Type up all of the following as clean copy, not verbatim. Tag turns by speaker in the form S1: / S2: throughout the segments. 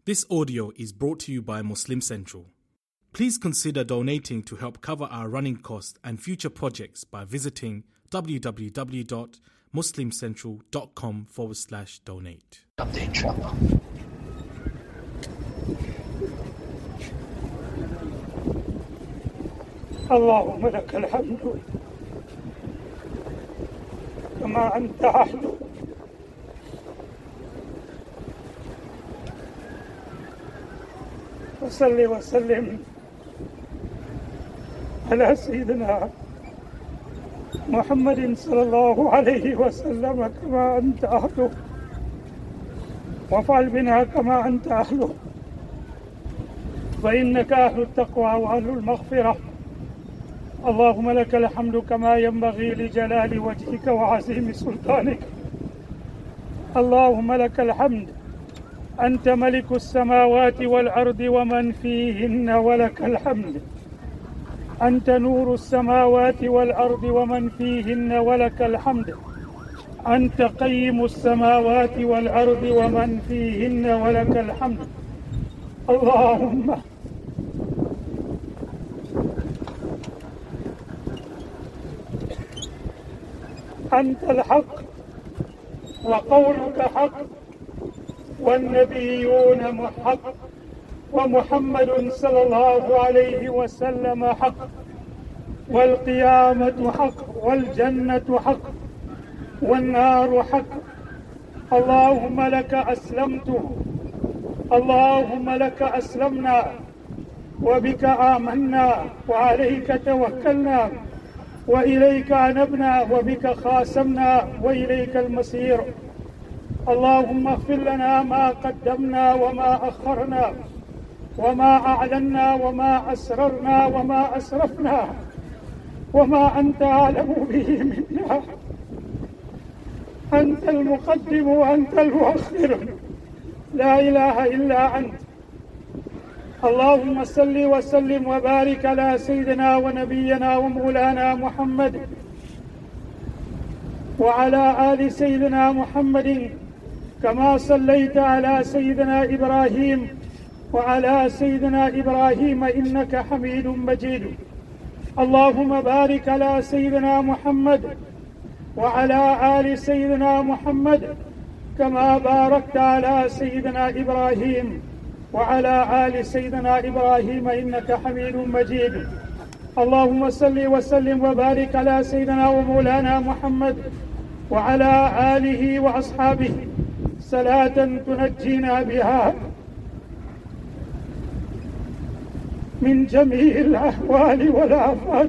S1: This audio is brought to you by Muslim Central. Please consider donating to help cover our running costs and future projects by visiting www.muslimcentral.com/donate.
S2: inshallah.
S3: اللهم لك الحمد كما أنت أهل وصل وسلم على سيدنا محمد صلى الله عليه وسلم كما أنت أهله، وافعل بنا كما أنت أهله، فإنك أهل التقوى وأهل المغفرة. اللهم لك الحمد كما ينبغي لجلال وجهك وعظيم سلطانك. اللهم لك الحمد، أنت ملك السماوات والأرض ومن فيهن، ولك الحمد. أنت نور السماوات والأرض ومن فيهن، ولك الحمد. أنت قيم السماوات والأرض ومن فيهن، ولك الحمد. اللهم أنت الحق وقولك حق والنبيون حق ومحمد صلى الله عليه وسلم حق والقيامة حق والجنة حق والنار حق. اللهم لك أسلمت، اللهم لك أسلمنا وبك آمنا وعليك توكلنا وإليك أنبنا وبك خاصمنا وإليك المصير. اللهم اغفر لنا ما قدمنا وما أخرنا وما أعلنا وما أسررنا وما أسرفنا وما أنت أعلم به منا. أنت المقدم وأنت المؤخر، لا إله إلا أنت. اللهم صل وسلم وبارك على سيدنا ونبينا ومولانا محمد وعلى آل سيدنا محمد كما صليت على سيدنا إبراهيم وعلى سيدنا إبراهيم إنك حميد مجيد. اللهم بارك على سيدنا محمد وعلى آل سيدنا محمد كما باركت على سيدنا إبراهيم وعلى آل سيدنا إبراهيم إنك حميد مجيد. اللهم صل وسلم وبارك على سيدنا ومولانا محمد وعلى آله وأصحابه صلاة تنجينا بها من جميع الأحوال والآفات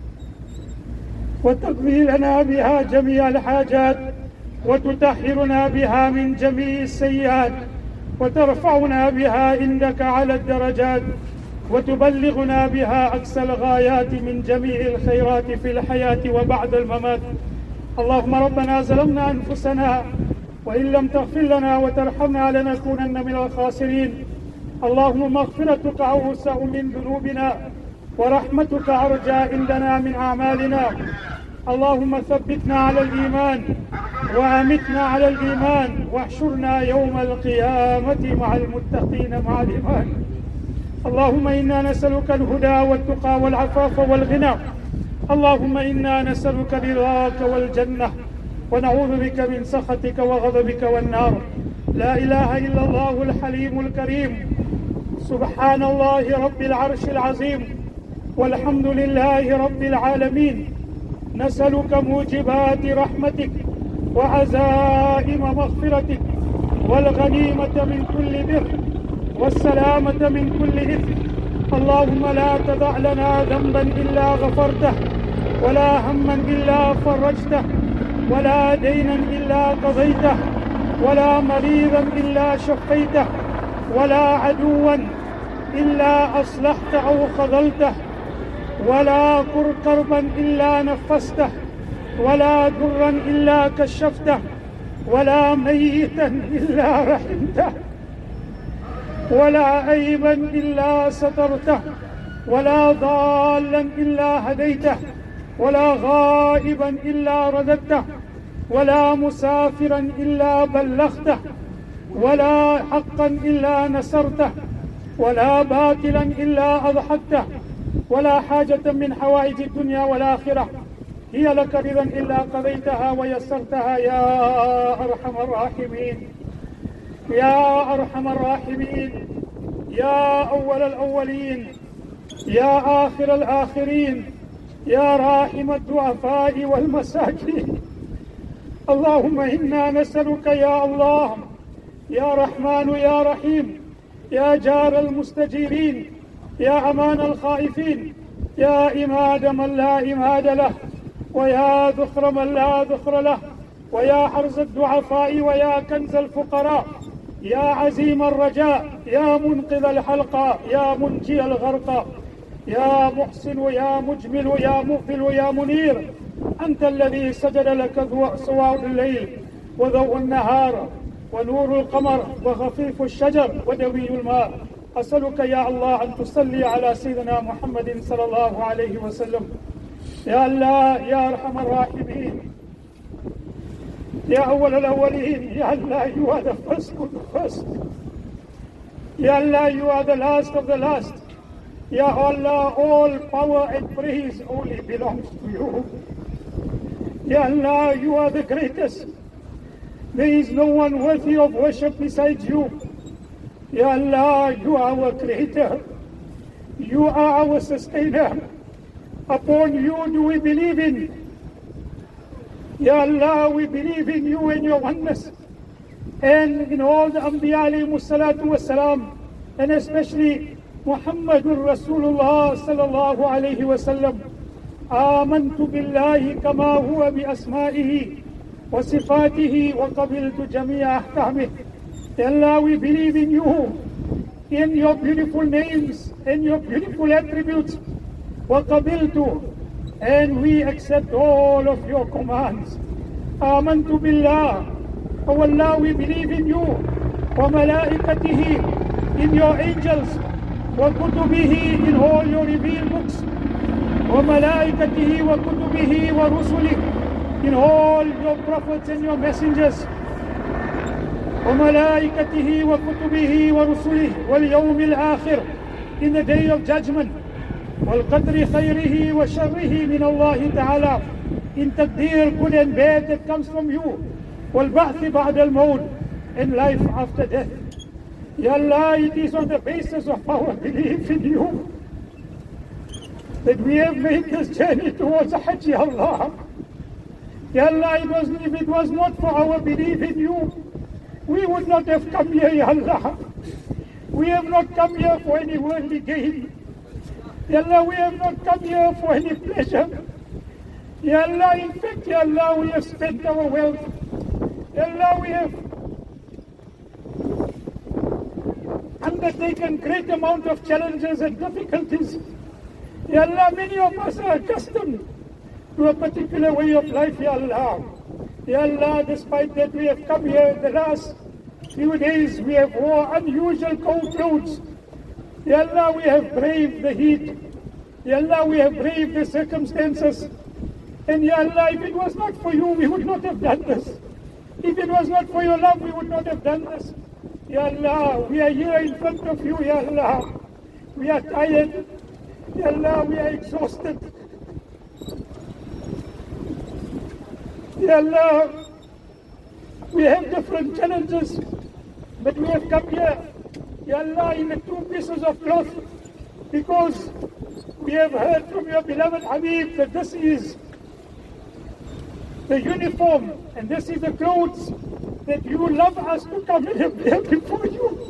S3: وتقضي لنا بها جميع الحاجات وتطهرنا بها من جميع السيئات وترفعنا بها عندك على الدرجات وتبلغنا بها أقصى الغايات من جميع الخيرات في الحياة وبعد الممات. اللهم ربنا ظلمنا أنفسنا وإن لم تغفر لنا وترحمنا لنكونن من الخاسرين. اللهم مغفرتك أوسع من ذنوبنا ورحمتك أرجى عندنا من أعمالنا. اللهم ثبتنا على الإيمان وأمتنا على الإيمان واحشرنا يوم القيامة مع المتقين مع الإيمان. اللهم إنا نسألك الهدى والتقى والعفاف والغنى. اللهم إنا نسألك رضاك والجنة ونعوذ بك من سخطك وغضبك والنار. لا إله إلا الله الحليم الكريم. سبحان الله رب العرش العظيم والحمد لله رب العالمين. نسألك موجبات رحمتك وعزائم مغفرتك والغنيمة من كل بر والسلامة من كل إثم. اللهم لا تدع لنا ذنبا إلا غفرته ولا هما إلا فرجته ولا دينا إلا قضيته ولا مريضا إلا شفيته ولا عدوا إلا أصلحت أو خذلته ولا كربا إلا نفسته ولا ضرا إلا كشفته ولا ميتا إلا رحمته ولا عيبا إلا سترته ولا ضالا إلا هديته ولا غائبا إلا رددته ولا مسافرا إلا بلغته ولا حقا إلا نصرته، ولا باطلا إلا أضحكته، ولا حاجة من حوائج الدنيا والآخرة هي لك رضا إلا قضيتها ويسرتها يا أرحم الراحمين، يا أرحم الراحمين، يا أول الأولين، يا آخر الآخرين، يا راحم الضعفاء والمساكين. اللهم إنا نسألك يا الله يا رحمن يا رحيم، يا جار المستجيرين، يا أمان الخائفين، يا إماد من لا إماد له، ويا ذخر من لا ذخر له، ويا حرز الضعفاء، ويا كنز الفقراء، يا عزيم الرجاء، يا منقذ الحلقى، يا منجي الغرقى، يا محسن، يا مجمل، يا مغفل، يا منير. أنت الذي سجد لك سواد الليل وضوء النهار ونور القمر وخفيف الشجر ودوي الماء. أسألك يا الله أن تصلي على سيدنا محمد صلى الله عليه وسلم. يا الله يا أرحم الراحمين، يا أول الأولين، يا الله you are the first of the first. Ya Allah, you are the last of the last. Ya Allah, all power and praise only belongs to you. Ya Allah, you are the greatest. There is no one worthy of worship besides you. Ya Allah, you are our creator. You are our sustainer. Upon you do we believe in. Ya Allah, we believe in you and your oneness, and in all the Anbiya alayhimus salatu wassalam, and especially Muhammadur Rasulullah sallallahu alayhi wasallam. آمنت بالله كما هو بأسمائه وصفاته وقبلت جميع أحكامه. Ya Allah, we believe in you, in your beautiful names, in your beautiful attributes. وقبلت, and we accept all of your commands. آمنت بالله, oh Allah, we believe in you. وملائكته, in your angels. وكتبه, in all your revealed books. وملائكته وكتبه ورسله, in all your prophets and your messengers. وملائكته وكتبه ورسله واليوم الآخر, in the day of judgment. والقدر خيره وشره من الله تعالى, in taqdeer, good and bad that comes from you. والبعث بعد الموت, and life after death. Ya Allah, it is on the basis of our belief in you that we have made this journey towards Hajj, Ya Allah. Ya Allah, if it was not for our belief in you, we would not have come here, Ya Allah. We have not come here for any worldly gain. Ya Allah, we have not come here for any pleasure. Ya Allah, in fact, Ya Allah, we have spent our wealth. Ya Allah, we have undertaken great amount of challenges and difficulties. Ya Allah, many of us are accustomed to a particular way of life, Ya Allah. Ya Allah, despite that we have come here the last few days, we have worn unusual cold clothes. Ya Allah, we have braved the heat. Ya Allah, we have braved the circumstances. And Ya Allah, if it was not for you, we would not have done this. If it was not for your love, we would not have done this. Ya Allah, we are here in front of you, Ya Allah. We are tired. Ya Allah, we are exhausted. Ya Allah, we have different challenges, but we have come here, Ya Allah, in the 2 pieces of cloth, because we have heard from your beloved Habib that this is the uniform and this is the clothes that you love us to come and wear before you.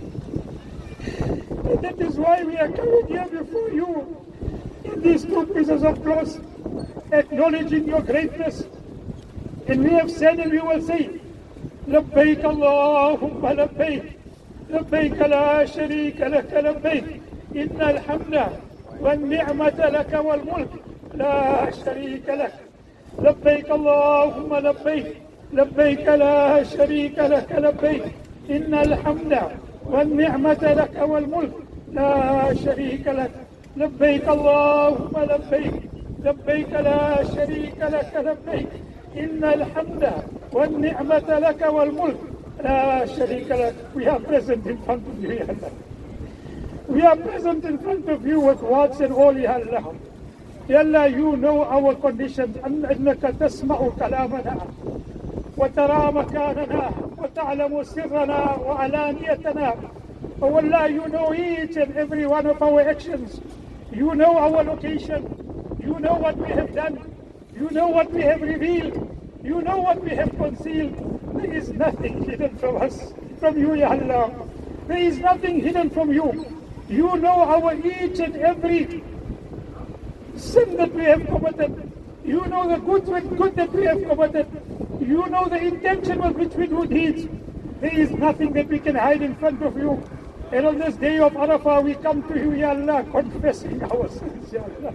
S3: And that is why we are coming here before you in these 2 pieces of cloth, acknowledging your greatness. And we have said and we will say, لبيك اللهم لبيك لبيك لا شريك لك لبيك إن الحمد والنعمة لك والملك لا شريك لك لبيك اللهم لبيك لبيك لا شريك لك لبيك إن الحمد والنعمة لك والملك لا شريك لك لبيك اللهم لبيك لبيك لا شريك لك لبيك إن الحمد والنعمة لك والملك La sharika lak. We are present in front of you, Ya Allah. We are present in front of you with words and all, Ya Allah. Ya Allah, you know our conditions. أنك تسمع كلامنا وترى مكاننا وتعلم سرنا وعلانيتنا. Oh Allah, you know each and every one of our actions. You know our location. You know what we have done. You know what we have revealed. You know what we have concealed. There is nothing hidden from us, from you, Ya Allah. There is nothing hidden from you. You know our each and every sin that we have committed. You know the good that we have committed. You know the intention with which we do deeds. There is nothing that we can hide in front of you. And on this day of Arafah, we come to you, Ya Allah, confessing our sins, Ya Allah.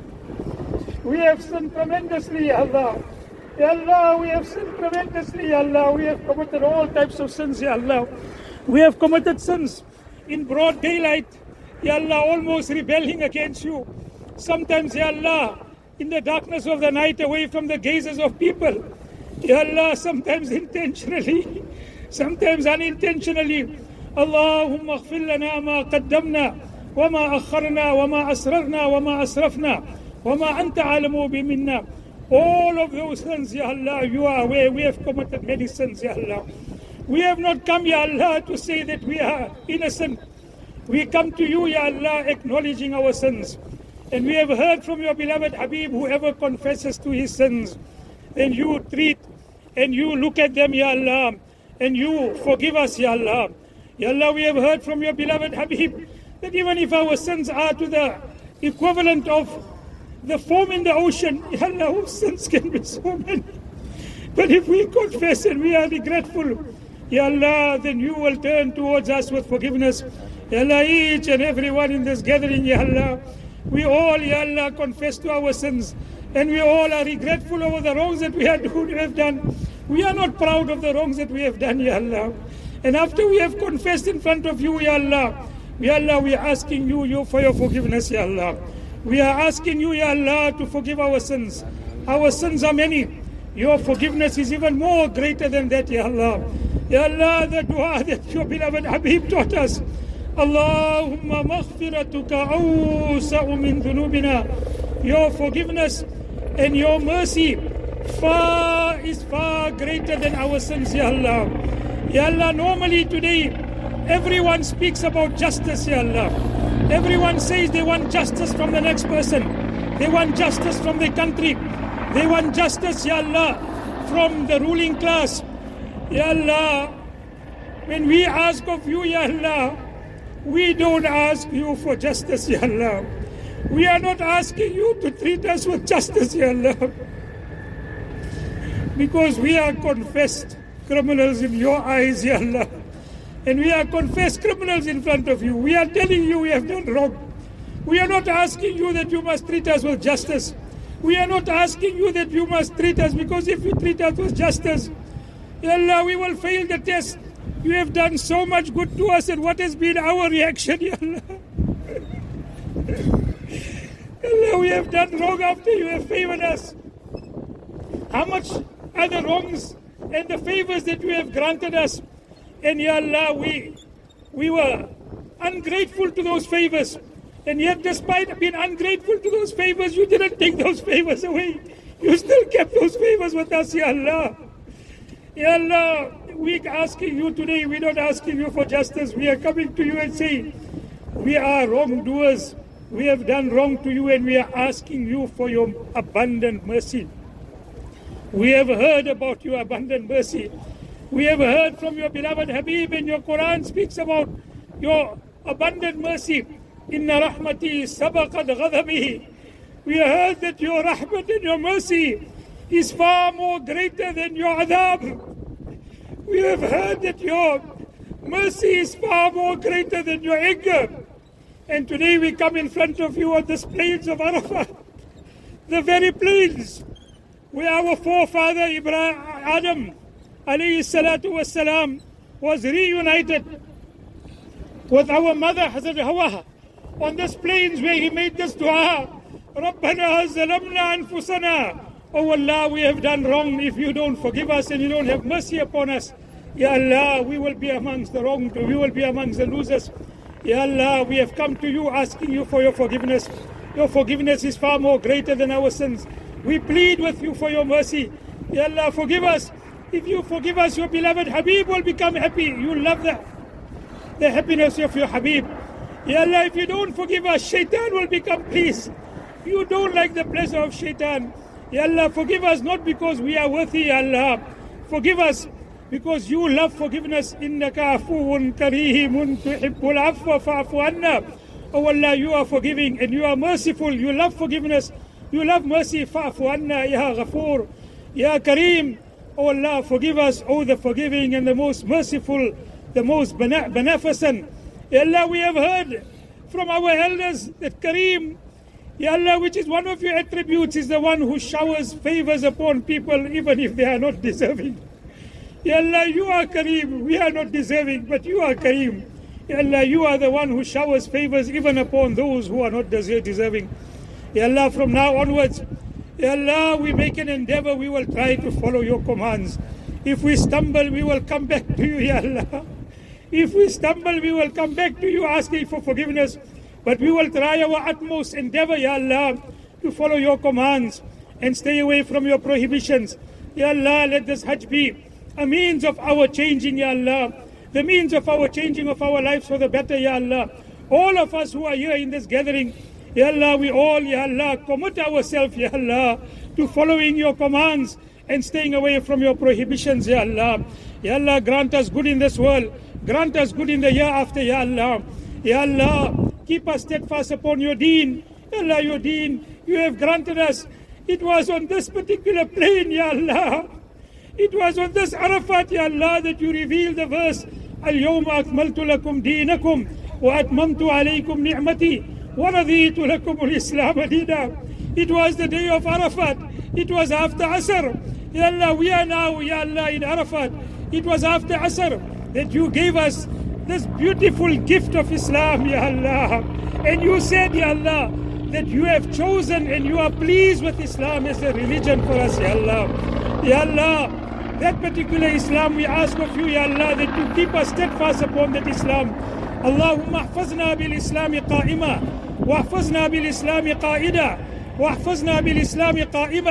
S3: We have sinned tremendously, Ya Allah. Ya Allah, we have sinned tremendously, Ya Allah. We have committed all types of sins, Ya Allah. We have committed sins in broad daylight, Ya Allah, almost rebelling against you. Sometimes, Ya Allah, in the darkness of the night, away from the gazes of people. Ya Allah, sometimes intentionally, sometimes unintentionally. Allahumma aghfir lana ma qaddamna wa ma akharna wa ma asrarna wa ma asrafna wa ma anta alamu bi minna. All of those sins, Ya Allah, you are aware. We have committed many sins, Ya Allah. We have not come, Ya Allah, to say that we are innocent. We come to you, Ya Allah, acknowledging our sins. And we have heard from your beloved Habib, whoever confesses to his sins, then you treat and you look at them, Ya Allah, and you forgive us, Ya Allah. Ya Allah, we have heard from your beloved Habib that even if our sins are to the equivalent of the foam in the ocean, Ya Allah, our sins can be so many. But if we confess and we are regretful, Ya Allah, then you will turn towards us with forgiveness. Ya Allah, each and every one in this gathering, Ya Allah, we all, Ya Allah, confess to our sins. And we all are regretful over the wrongs that we have done. We are not proud of the wrongs that we have done, Ya Allah. And after we have confessed in front of you, Ya Allah, we are asking you for your forgiveness, Ya Allah. We are asking you, Ya Allah, to forgive our sins. Our sins are many. Your forgiveness is even more greater than that, Ya Allah. Ya Allah, the dua that your beloved Habib taught us. Allahumma maghfiratuka awsa'u min dhunubina. Your forgiveness and your mercy is far greater than our sins, Ya Allah. Ya Allah, normally today, everyone speaks about justice, Ya Allah. Everyone says they want justice from the next person. They want justice from the country. They want justice, Ya Allah, from the ruling class. Ya Allah, when we ask of you, Ya Allah, we don't ask you for justice, Ya Allah. We are not asking you to treat us with justice, Ya Allah. Because we are confessed criminals in your eyes, Ya Allah. And we are confessed criminals in front of you. We are telling you we have done wrong. We are not asking you that you must treat us with justice. We are not asking you that you must treat us, because if you treat us with justice, Ya Allah, we will fail the test. You have done so much good to us, and what has been our reaction, Ya Allah? Allah, we have done wrong after you have favored us. How much are the wrongs and the favors that you have granted us? And Ya Allah, we were ungrateful to those favors. And yet, despite being ungrateful to those favors, you didn't take those favors away. You still kept those favors with us, Ya Allah. Ya Allah, we are asking you today, we're not asking you for justice. We are coming to you and saying, we are wrongdoers. We have done wrong to you, and we are asking you for your abundant mercy. We have heard about your abundant mercy. We have heard from your beloved Habib, and your Quran speaks about your abundant mercy. Inna rahmati sabaqat ghadabihi. We have heard that your rahmat and your mercy is far more greater than your adhab. We have heard that your mercy is far more greater than your anger. And today we come in front of you on this plains of Arafah, the very plains where our forefather Adam alayhi salatu wassalam was reunited with our mother Hazrat Hawa, on this plains where he made this dua, Rabbana zalamna anfusana. Oh Allah, we have done wrong. If you don't forgive us and you don't have mercy upon us, Ya Allah, we will be amongst the wronged, we will be amongst the losers. Ya Allah, we have come to you asking you for your forgiveness. Your forgiveness is far more greater than our sins. We plead with you for your mercy. Ya Allah, forgive us. If you forgive us, your beloved Habib will become happy. You love the happiness of your Habib. Ya Allah, if you don't forgive us, Shaitan will become pleased. You don't like the pleasure of Shaitan. Ya Allah, forgive us not because we are worthy, Ya Allah. Forgive us because you love forgiveness. Innaka afuun kareemun tuhibbul afwa fa'fu anna. Oh Allah, you are forgiving and you are merciful. You love forgiveness. You love mercy. Fa'fu anna ya Ghafoor, ya Kareem. Oh Allah, forgive us, oh the forgiving and the most merciful, the most beneficent. Ya Allah, we have heard from our elders that Kareem, Ya Allah, which is one of your attributes, is the one who showers favors upon people even if they are not deserving. Ya Allah, you are Kareem. We are not deserving, but you are Kareem. Ya Allah, you are the one who showers favors even upon those who are not deserving. Ya Allah, from now onwards, Ya Allah, we make an endeavor, we will try to follow your commands. If we stumble, we will come back to you, Ya Allah. If we stumble, we will come back to you asking for forgiveness. But we will try our utmost endeavor, Ya Allah, to follow your commands and stay away from your prohibitions. Ya Allah, let this Hajj be a means of our changing, Ya Allah. The means of our changing of our lives for the better, Ya Allah. All of us who are here in this gathering, Ya Allah, we all, Ya Allah, commit ourselves, Ya Allah, to following your commands and staying away from your prohibitions, Ya Allah. Ya Allah, grant us good in this world. Grant us good in the year after, Ya Allah. Ya Allah, keep us steadfast upon your deen. Ya Allah, your deen, you have granted us. It was on this particular plane, Ya Allah. It was on this Arafat, Ya Allah, that you revealed the verse, Al-Yawma akmaltu lakum deenakum wa atmamtu alaykum ni'mati wa raditu lakum al-Islam deena. It was the day of Arafat. It was after Asr. Ya Allah, we are now, Ya Allah, in Arafat. It was after Asr that you gave us this beautiful gift of Islam, Ya Allah. And you said, Ya Allah, that you have chosen and you are pleased with Islam as a religion for us, Ya Allah. Ya Allah, that particular Islam we ask of you, Ya Allah, that you keep us steadfast upon that Islam. Allahumma ahfazna bil Islami qa'ima, wa ahfazna bil Islami qa'ida, wa ahfazna bil Islami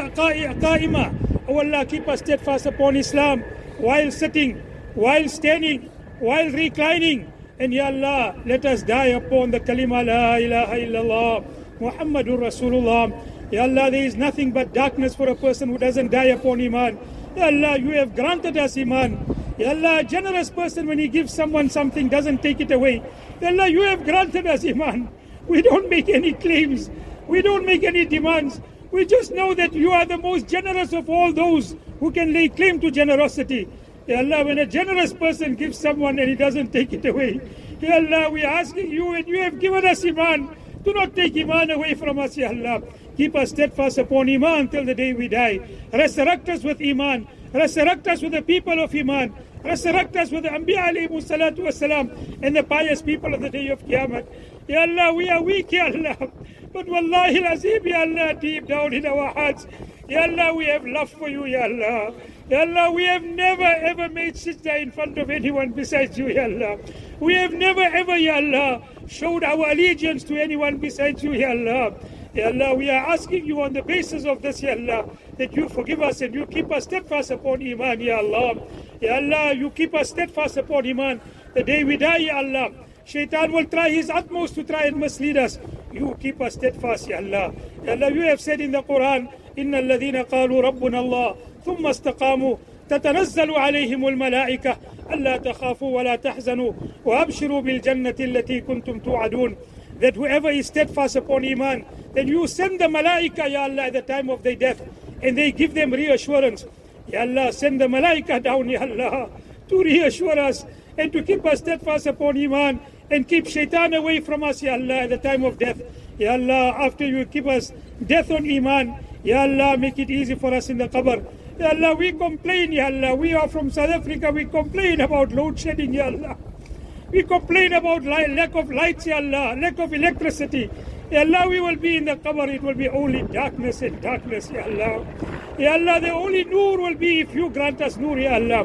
S3: qa'ima. Oh Allah, keep us steadfast upon Islam while sitting, while standing, while reclining. And Ya Allah, let us die upon the kalima la ilaha illallah Muhammadur Rasulullah. Ya Allah, there is nothing but darkness for a person who doesn't die upon Iman. Ya Allah, you have granted us Iman. Ya Allah, a generous person, when he gives someone something, doesn't take it away. Ya Allah, you have granted us Iman. We don't make any claims. We don't make any demands. We just know that you are the most generous of all those who can lay claim to generosity. Ya Allah, when a generous person gives someone and he doesn't take it away, Ya Allah, we are asking you, and you have given us Iman. Do not take Iman away from us, Ya Allah. Keep us steadfast upon Iman till the day we die. Resurrect us with Iman. Resurrect us with the people of Iman. Resurrect us with the Anbiya alayhimu salatu wasalam and the pious people of the day of Qiyamah. Ya Allah, we are weak, Ya Allah. But wallahi al-azim, Ya Allah, deep down in our hearts, Ya Allah, we have love for you, Ya Allah. Ya Allah, we have never ever made sajda in front of anyone besides you, Ya Allah. We have never ever, Ya Allah, showed our allegiance to anyone besides you, Ya Allah. Ya Allah, we are asking you on the basis of this, Ya Allah, that you forgive us and you keep us steadfast upon Iman, Ya Allah. Ya Allah, you keep us steadfast upon Iman. The day we die, Ya Allah, Shaitan will try his utmost to try and mislead us. You keep us steadfast, Ya Allah. Ya Allah, you have said in the Quran, إِنَّ الَّذِينَ قَالُوا رَبُّنَا اللَّهُ ثُمَّ اسْتَقَامُوا تتنزل عليهم الملائكة ألا تخافوا ولا تحزنوا وأبشروا بالجنة التي كنتم توعدون. That whoever is steadfast upon Iman, then you send the Malaika, Ya Allah, at the time of their death, and they give them reassurance. Ya Allah, send the Malaika down, Ya Allah, to reassure us and to keep us steadfast upon Iman and keep Shaitan away from us, Ya Allah, at the time of death. Ya Allah, after you keep us death on Iman, Ya Allah, make it easy for us in the qabr. Ya Allah, we complain, Ya Allah. We are from South Africa. We complain about load shedding, Ya Allah. We complain about lack of lights, Ya Allah, lack of electricity. Ya Allah, we will be in the qabr. It will be only darkness and darkness, Ya Allah. Ya Allah, the only nur will be if you grant us nur, Ya Allah.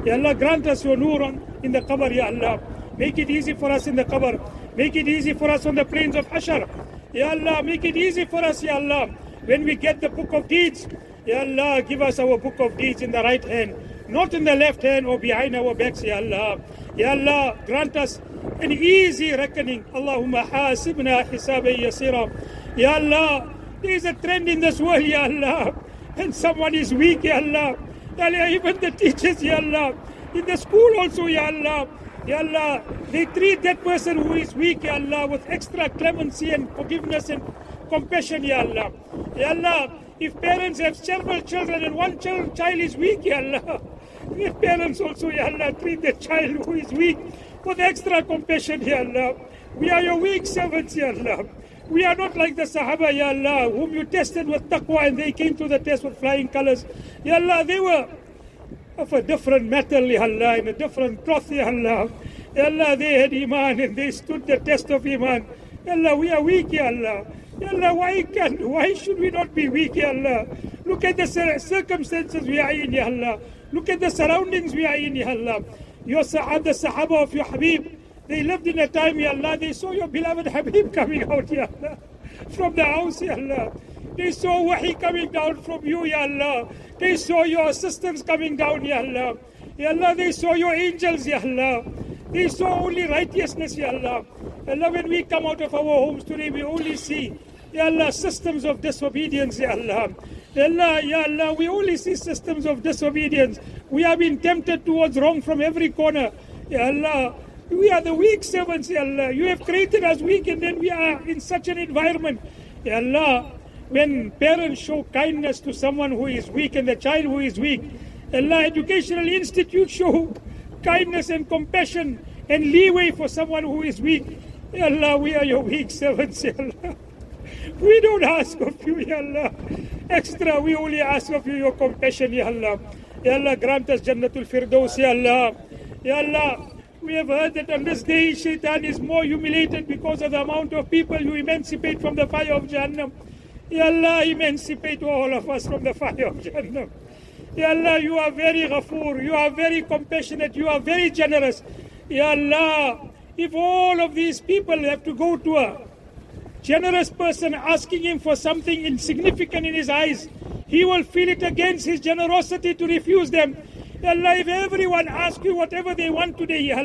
S3: Ya Allah, grant us your nur in the qabr, Ya Allah. Make it easy for us in the qabr. Make it easy for us on the plains of Hashar. Ya Allah, make it easy for us, Ya Allah. When we get the book of deeds, Ya Allah, give us our book of deeds in the right hand, not in the left hand or behind our backs, Ya Allah. Ya Allah, grant us an easy reckoning. Allahumma hasibna hisaban yasira. Ya Allah, there is a trend in this world, Ya Allah, and someone is weak, Ya Allah. Ya Allah, even the teachers, Ya Allah, in the school also, Ya Allah. Ya Allah, they treat that person who is weak, Ya Allah, with extra clemency and forgiveness and compassion, Ya Allah. Ya Allah, if parents have several children and one child is weak, Ya Allah, if parents also, Ya Allah, treat the child who is weak with extra compassion, Ya Allah. We are your weak servants, Ya Allah. We are not like the Sahaba, Ya Allah, whom you tested with taqwa and they came to the test with flying colors. Ya Allah, they were of a different metal, Ya Allah, in a different cloth, Ya Allah. Ya Allah, they had Iman and they stood the test of Iman. Ya Allah, we are weak, Ya Allah. Ya Allah, why should we not be weak, Ya Allah? Look at the circumstances we are in, Ya Allah. Look at the surroundings we are in, Ya Allah. The Sahaba of your Habib, they lived in a time, Ya Allah, they saw your beloved Habib coming out, Ya Allah, from the house, Ya Allah. They saw wahi coming down from you, Ya Allah. They saw your assistants coming down, Ya Allah. Ya Allah, they saw your angels, Ya Allah. They saw only righteousness, Ya Allah. Allah, when we come out of our homes today, we only see, Ya Allah, systems of disobedience, Ya Allah. Ya Allah, we only see systems of disobedience. We have been tempted towards wrong from every corner. Ya Allah, we are the weak servants, Ya Allah. You have created us weak and then we are in such an environment. Ya Allah, when parents show kindness to someone who is weak and the child who is weak, Allah, educational institutes show kindness and compassion and leeway for someone who is weak. Ya Allah, we are your weak servants, Ya Allah. We don't ask of you, Ya Allah, extra. We only ask of you your compassion, Ya Allah. Ya Allah, grant us Jannatul Firdaus, Ya Allah. Ya Allah, we have heard that on this day Shaitan is more humiliated because of the amount of people you emancipate from the fire of Jahannam. Ya Allah, emancipate all of us from the fire of Jahannam. Ya Allah, you are very Ghafoor, you are very compassionate, you are very generous. Ya Allah, if all of these people have to go to a generous person asking him for something insignificant in his eyes, he will feel it against his generosity to refuse them. Ya Allah, if everyone asks you whatever they want today, Ya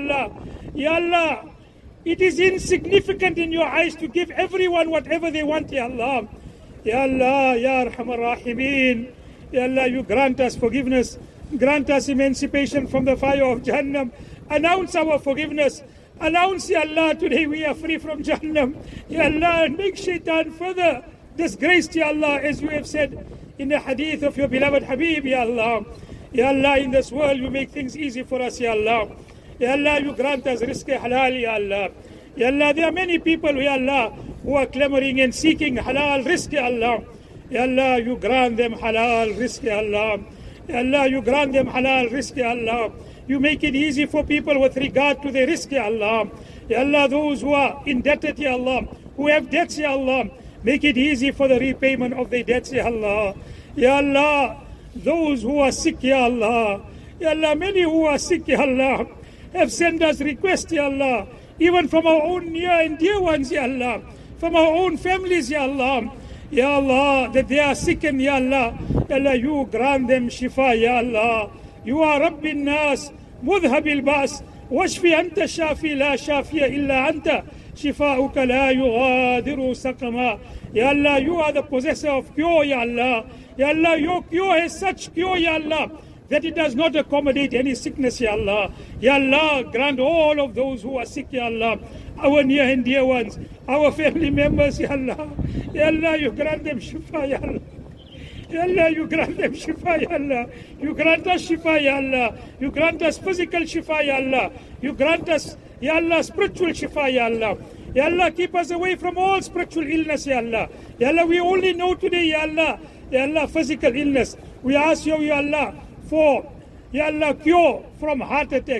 S3: Allah, it is insignificant in your eyes to give everyone whatever they want, Ya Allah. Ya Allah, Ya Arhamar Rahimeen. Ya Allah, you grant us forgiveness, grant us emancipation from the fire of Jahannam. Announce our forgiveness. Announce, Ya Allah, today we are free from Jahannam. Ya Allah, and make Shaitan further disgraced, Ya Allah, as you have said in the hadith of your beloved Habib, Ya Allah. Ya Allah, in this world you make things easy for us, Ya Allah. Ya Allah, you grant us rizq halal, Ya Allah. Ya Allah, there are many people, Ya Allah, who are clamoring and seeking halal rizq, Ya Allah. Ya Allah, you grant them halal rizq, Ya Allah. Ya Allah, you grant them halal rizq, Ya Allah. You make it easy for people with regard to their rizq, Ya Allah. Ya Allah, those who are indebted, Ya Allah, who have debts, Ya Allah, make it easy for the repayment of their debts, Ya Allah. Ya Allah, those who are sick, Ya Allah. Ya Allah, many who are sick, Ya Allah, have sent us requests, Ya Allah, even from our own near and dear ones, Ya Allah, from our own families, Ya Allah. Ya Allah, that they are sick, and Ya Allah, Ya Allah, you grant them shifa, Ya Allah. You are Rabbin Nas, Mudhabil Bas, Washfi Anta Shafi, La Shafiya illa Anta, Shifa'uka la yughadiru saqama. Ya Allah, you are the possessor of cure, Ya Allah. Ya Allah, your cure has such cure, Ya Allah, that it does not accommodate any sickness, Ya Allah. Ya Allah, grant all of those who are sick, Ya Allah, our near and dear ones, our family members, Ya Allah. Ya Allah, you grant them shifa, Ya Allah. Ya Allah, you grant them shifa, Ya Allah. You grant us shifa, Ya Allah. You grant us physical shifa, Ya Allah. You grant us, Ya Allah, spiritual shifa, Ya Allah. Ya Allah, keep us away from all spiritual illness, Ya Allah. Ya Allah, we only know today, Ya Allah, physical illness. We ask you, Ya Allah, for, Ya Allah, cure from heart attacks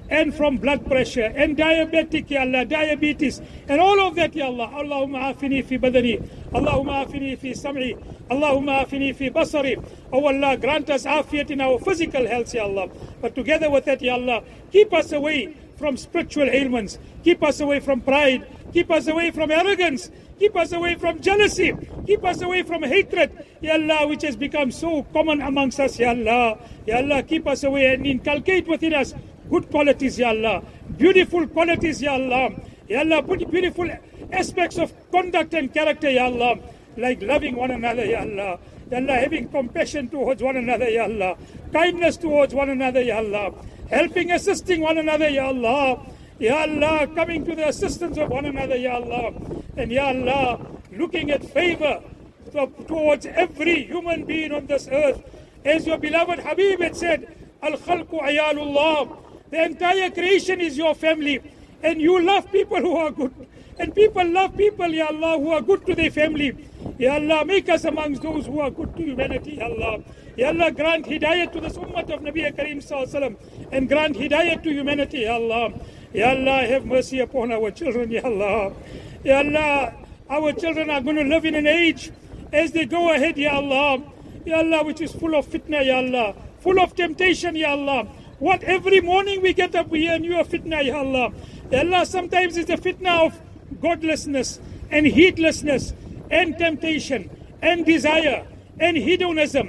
S3: and from blood pressure and diabetic, Ya Allah, diabetes and all of that, Ya Allah. Allahumma afini fi badani, Allahumma afini fi sam'i, Allahumma afini fi basari. Oh Allah, grant us afiyat in our physical health, Ya Allah. But together with that, Ya Allah, keep us away from spiritual ailments, keep us away from pride, keep us away from arrogance, keep us away from jealousy, keep us away from hatred, Ya Allah, which has become so common amongst us, Ya Allah. Ya Allah, keep us away and inculcate within us good qualities, Ya Allah, beautiful qualities, Ya Allah. Ya Allah, put beautiful aspects of conduct and character, Ya Allah, like loving one another, Ya Allah. Ya Allah, having compassion towards one another, Ya Allah, kindness towards one another, Ya Allah, helping, assisting one another, Ya Allah. Ya Allah, coming to the assistance of one another, Ya Allah. And Ya Allah, looking at favor towards every human being on this earth. As your beloved Habib had said, Al-Khalqu Ayalullah, the entire creation is your family. And you love people who are good. And people love people, Ya Allah, who are good to their family. Ya Allah, make us amongst those who are good to humanity, Ya Allah. Ya Allah, grant hidayah to this ummah of Nabi Kareem Sallallahu Alaihi Wasallam, and grant hidayah to humanity, Ya Allah. Ya Allah, have mercy upon our children, Ya Allah. Ya Allah, our children are going to live in an age as they go ahead, Ya Allah. Ya Allah, which is full of fitna, Ya Allah, full of temptation, Ya Allah. What every morning we get up, we hear new fitna, Ya Allah. Ya Allah, sometimes it's a fitna of godlessness and heedlessness and temptation and desire and hedonism,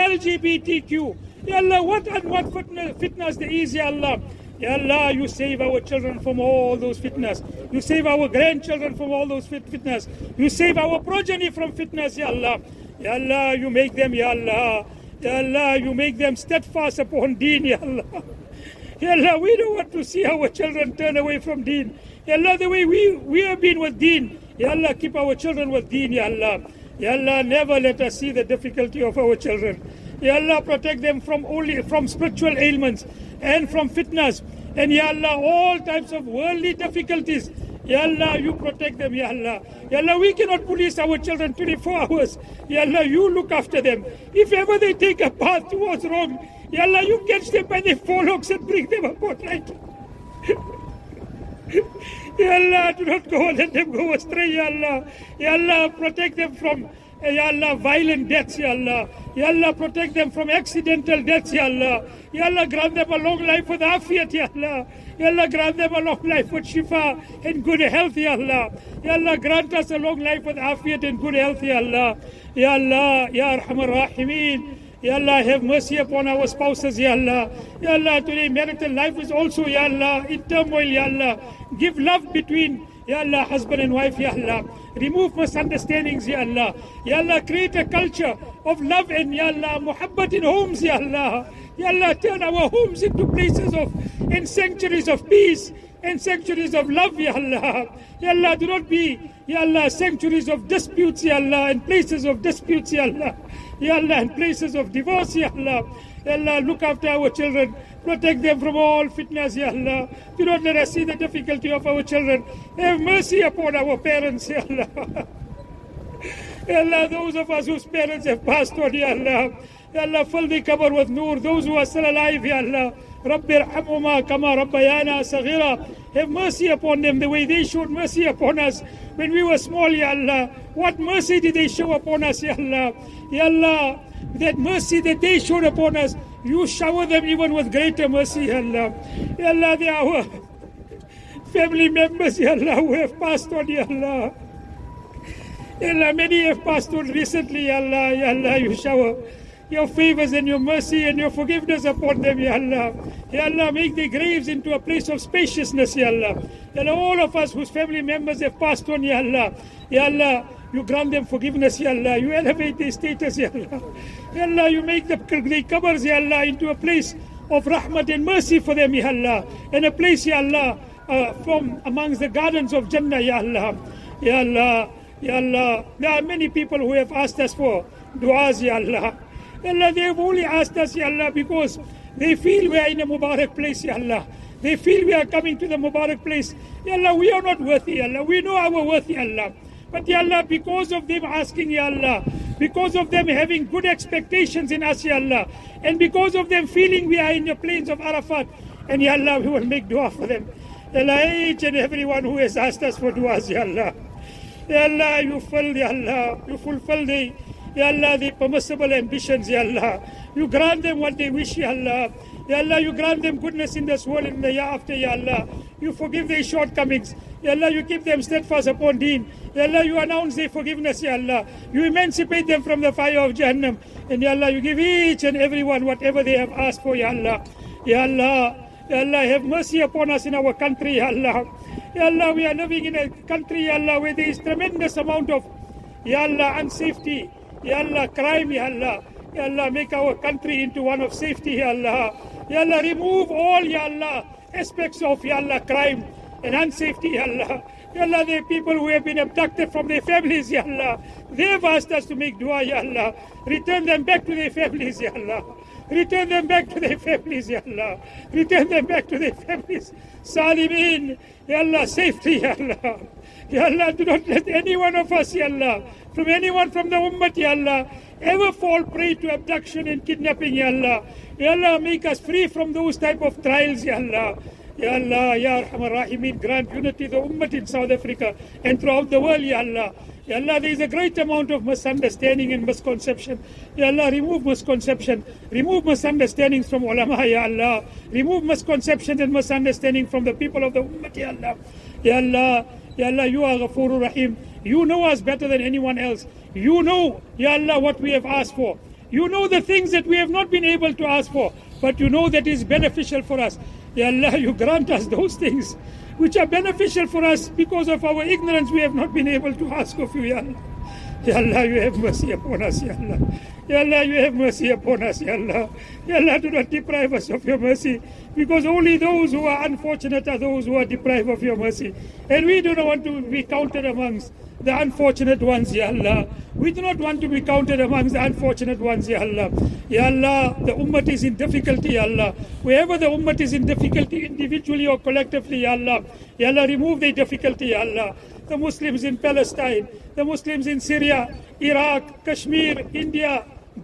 S3: LGBTQ. Ya Allah, what fitnas there is, Ya Allah. Ya Allah, you save our children from all those fitnas. You save our grandchildren from all those fitnas. You save our progeny from fitnas, Ya Allah. Ya Allah, you make them, Ya Allah. Ya Allah, you make them steadfast upon deen, Ya Allah. Ya Allah, we don't want to see our children turn away from deen. Ya Allah, the way we have been with deen, Ya Allah, keep our children with deen, Ya Allah. Ya Allah, never let us see the difficulty of our children. Ya Allah, protect them from spiritual ailments and from fitnas. And Ya Allah, all types of worldly difficulties. Ya Allah, you protect them, Ya Allah. Ya Allah, we cannot police our children 24 hours. Ya Allah, you look after them. If ever they take a path towards wrong, Ya Allah, you catch them by their forelocks and bring them about right. Ya Allah, do not go, let them go astray, Ya Allah. Ya Allah, protect them from, Ya Allah, violent deaths, Ya Allah. Ya Allah, protect them from accidental deaths, Ya Allah. Ya Allah, grant them a long life with afiyat, Ya Allah. Ya Allah, grant them a long life with shifa and good health, Ya Allah. Ya Allah, grant us a long life with afiyat and good health, Ya Allah. Ya Allah, Ya Arhamar Rahimeen. Ya Allah, have mercy upon our spouses, Ya Allah. Ya Allah, today marital life is also, Ya Allah, in turmoil, Ya Allah. Give love between, Ya Allah, husband and wife, Ya Allah. Remove misunderstandings, Ya Allah. Ya Allah, create a culture of love and, Ya Allah, muhabbat in homes, Ya Allah. Ya Allah, turn our homes into places of and sanctuaries of peace and sanctuaries of love, Ya Allah. Ya Allah, do not be, Ya Allah, sanctuaries of disputes, Ya Allah, and places of disputes, Ya Allah. Ya Allah, and places of divorce, Ya Allah. Ya Allah, look after our children. Protect them from all fitnas, Ya Allah. Do not let us see the difficulty of our children. Have mercy upon our parents, Ya Allah. Ya Allah, those of us whose parents have passed on, Ya Allah. Ya Allah, fill the cover with nur. Those who are still alive, Ya Allah. Rabbi irhamhuma kama rabbayana saghira. Have mercy upon them the way they showed mercy upon us when we were small, Ya Allah. What mercy did they show upon us, Ya Allah? Ya Allah, that mercy that they showed upon us, you shower them even with greater mercy, Ya Allah. Ya Allah, they are our family members, Ya Allah, who have passed on, Ya Allah. Ya Allah, many have passed on recently, Ya Allah. Ya Allah, you shower your favors and your mercy and your forgiveness upon them, Ya Allah. Ya Allah, make their graves into a place of spaciousness, Ya Allah. Ya Allah, all of us whose family members have passed on, Ya Allah. Ya Allah, you grant them forgiveness, Ya Allah. You elevate their status, Ya Allah. Ya Allah, you make their covers, Ya Allah, into a place of rahmat and mercy for them, Ya Allah. And a place, Ya Allah, from amongst the gardens of Jannah, Ya Allah. Ya Allah, Ya Allah. There are many people who have asked us for du'as, Ya Allah. Ya Allah, they have only asked us, Ya Allah, because they feel we are in a Mubarak place, Ya Allah. They feel we are coming to the Mubarak place. Ya Allah, we are not worthy, Ya Allah. We know our worth, Ya Allah. But Ya Allah, because of them asking, Ya Allah, because of them having good expectations in us, Ya Allah, and because of them feeling we are in the plains of Arafat, And Ya Allah, we will make dua for them. Ya Allah, each and everyone who has asked us for duas, Ya Allah. Ya Allah, you fill, Ya Allah, you fulfill the, Ya Allah, the permissible ambitions, Ya Allah. You grant them what they wish, Ya Allah. Ya Allah, you grant them goodness in this world and in the year after, Ya Allah. You forgive their shortcomings. Ya Allah, you keep them steadfast upon deen. Ya Allah, you announce their forgiveness, Ya Allah. You emancipate them from the fire of Jahannam. And Ya Allah, you give each and everyone whatever they have asked for, Ya Allah. Ya Allah, Ya Allah, have mercy upon us in our country, Ya Allah. Ya Allah, we are living in a country, Ya Allah, where there is tremendous amount of, Ya Allah, unsafety. Ya Allah, crime, Ya Allah. Ya Allah, make our country into one of safety, Ya Allah. Ya Allah, remove all, Ya Allah, aspects of, Ya Allah, crime and unsafety, Ya Allah. Ya Allah, there are people who have been abducted from their families, Ya Allah. They have asked us to make dua, Ya Allah. Return them back to their families, Ya Allah. Return them back to their families, Ya Allah. Return them back to their families. Salimin, Ya Allah, safety, Ya Allah. Ya Allah, do not let any one of us, Ya Allah, from anyone from the Ummah, Ya Allah, ever fall prey to abduction and kidnapping, Ya Allah. Ya Allah, make us free from those type of trials, Ya Allah. Ya Allah, Ya Arhamar Rahimin, grant unity to the Ummah in South Africa and throughout the world, Ya Allah. Ya Allah, there is a great amount of misunderstanding and misconception. Ya Allah, remove misconception. Remove misunderstandings from ulama, Ya Allah. Remove misconceptions and misunderstanding from the people of the Ummah, Ya Allah. Ya Allah, Ya Allah, you are Ghafurur Rahim. You know us better than anyone else. You know, Ya Allah, what we have asked for. You know the things that we have not been able to ask for, but you know that is beneficial for us. Ya Allah, you grant us those things which are beneficial for us because of our ignorance we have not been able to ask of you, Ya Allah. Ya Allah, you have mercy upon us, Ya Allah. Ya Allah, you have mercy upon us, Ya Allah. Ya Allah, do not deprive us of your mercy, because only those who are unfortunate are those who are deprived of your mercy. And we do not want to be counted amongst the unfortunate ones, Ya Allah. We do not want to be counted amongst the unfortunate ones, Ya Allah. Ya Allah, the Ummah is in difficulty, Ya Allah. Wherever the Ummah is in difficulty, individually or collectively, Ya Allah. Ya Allah, remove the difficulty, Ya Allah. The Muslims in Palestine, the Muslims in Syria, Iraq, Kashmir, India,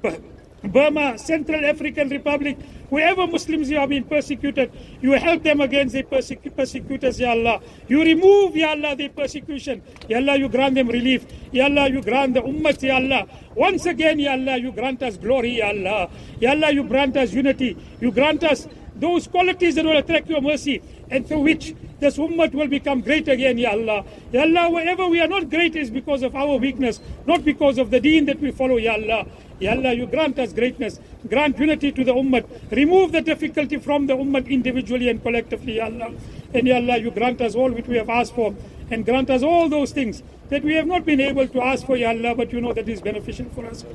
S3: Burma, Central African Republic, wherever Muslims have been persecuted, you help them against the persecutors, Ya Allah. You remove, Ya Allah, the persecution. Ya Allah, you grant them relief. Ya Allah, you grant the Ummah, Ya Allah. Once again, Ya Allah, you grant us glory, Ya Allah. Ya Allah, you grant us unity. You grant us those qualities that will attract your mercy, and through which this ummah will become great again, Ya Allah. Ya Allah, wherever we are not great is because of our weakness, not because of the deen that we follow, Ya Allah. Ya Allah, you grant us greatness, grant unity to the ummah, remove the difficulty from the ummah individually and collectively, Ya Allah. And Ya Allah, you grant us all which we have asked for, and grant us all those things that we have not been able to ask for, Ya Allah, but you know that is beneficial for us.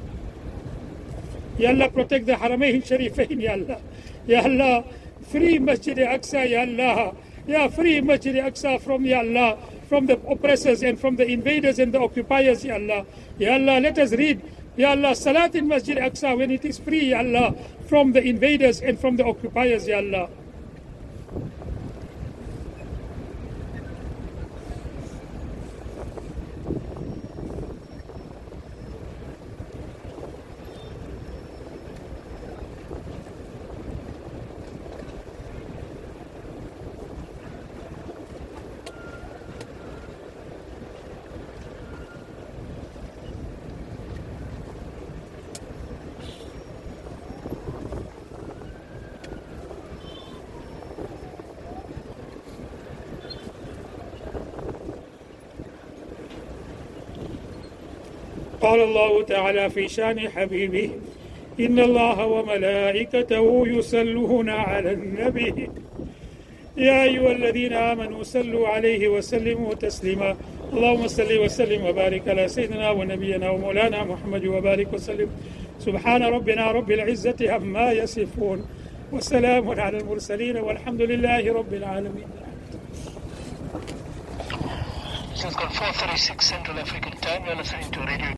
S3: Ya Allah, protect the Haramain Sharifain, Ya Allah. Ya Allah, free Masjid Aqsa, Ya Allah. Ya free Masjid Aqsa from, Ya Allah, from the oppressors and from the invaders and the occupiers, Ya Allah. Ya Allah, let us read, Ya Allah, Salat in Masjid Aqsa when it is free, Ya Allah, from the invaders and from the occupiers, Ya Allah. قال الله تعالى في شان حبيبه إن الله وملائكته يصلون على النبي يا أيها الذين آمنوا صلوا عليه وسلموا تسليما اللهم صل وسلم وبارك على سيدنا ونبينا ومولانا محمد وبارك وسلم سبحان ربنا رب العزة عما يصفون وسلام على المرسلين والحمد لله رب العالمين.
S2: Since 4:36 Central African Time, you're listening to Radio